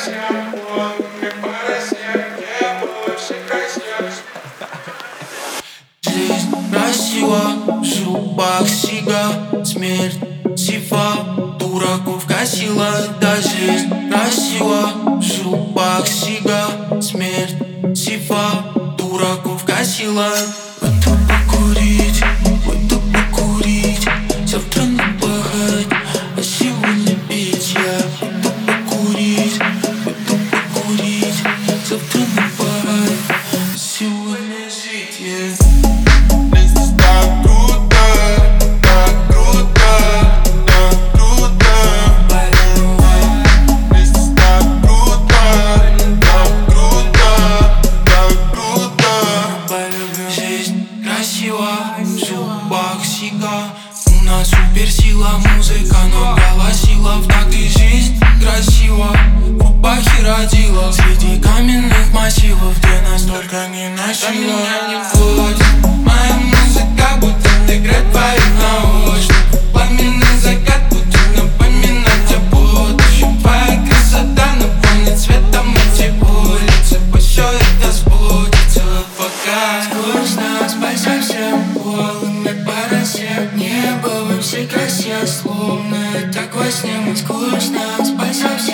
Жизнь красива, в зубах сига, смерть сива, дураков косила. Да, жизнь красива, в зубах сига, смерть сива, дураков косила. Выйду покурить, завтра напахать, а сегодня пить. Я выйду покурить, завтра напахать, а сегодня жить. В зубах сига, у нас суперсила, музыка нам голосила. В такт и жизнь красива, в рубахе родила. Среди каменных массивов, где нас только не носила. Меня не будет моя музыка, будет играть твою наушник. Пламенный закат будет напоминать о будущем. Твоя красота наполнит светом эти улицы. Пусть все это сбудется, пока скучно спать совсем голыми по росе. Небо во всей красе, словно так во сне. Скучно спать совсем